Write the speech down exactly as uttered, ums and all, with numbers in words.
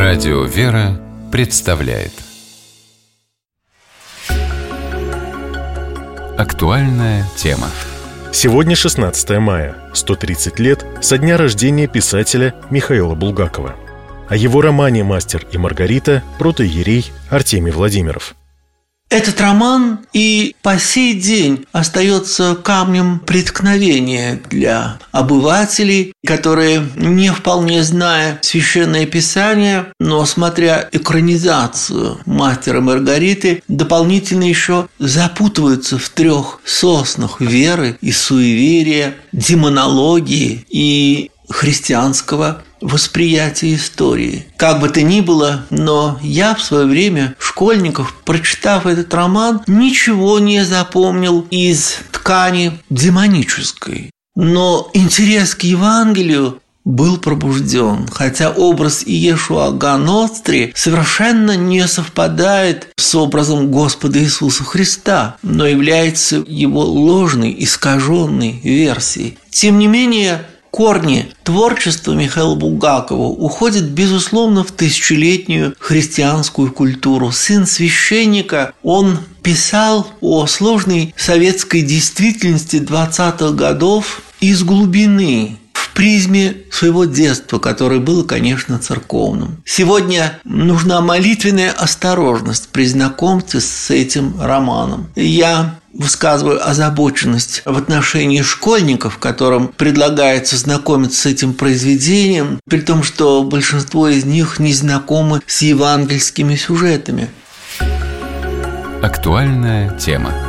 Радио «Вера» представляет актуальная тема. Сегодня шестнадцатое мая, сто тридцать лет со дня рождения писателя Михаила Булгакова. О его романе «Мастер и Маргарита» протоиерей Артемий Владимиров. Этот роман и по сей день остается камнем преткновения для обывателей, которые, не вполне зная Священное Писание, но смотря экранизацию «Мастера и Маргариты», дополнительно еще запутываются в трех соснах веры и суеверия, демонологии и христианского восприятия истории. Как бы то ни было, но я в свое время, школьников, прочитав этот роман, ничего не запомнил из ткани демонической. Но интерес к Евангелию был пробужден, хотя образ Иешуа га-Ностри совершенно не совпадает с образом Господа Иисуса Христа, но является его ложной, искаженной версией. Тем не менее, корни творчества Михаила Булгакова уходят, безусловно, в тысячелетнюю христианскую культуру. Сын священника, он писал о сложной советской действительности двадцатых годов из глубины, в призме своего детства, которое было, конечно, церковным. Сегодня нужна молитвенная осторожность при знакомстве с этим романом. Я высказываю озабоченность в отношении школьников, которым предлагается знакомиться с этим произведением, при том, что большинство из них не знакомы с евангельскими сюжетами. Актуальная тема.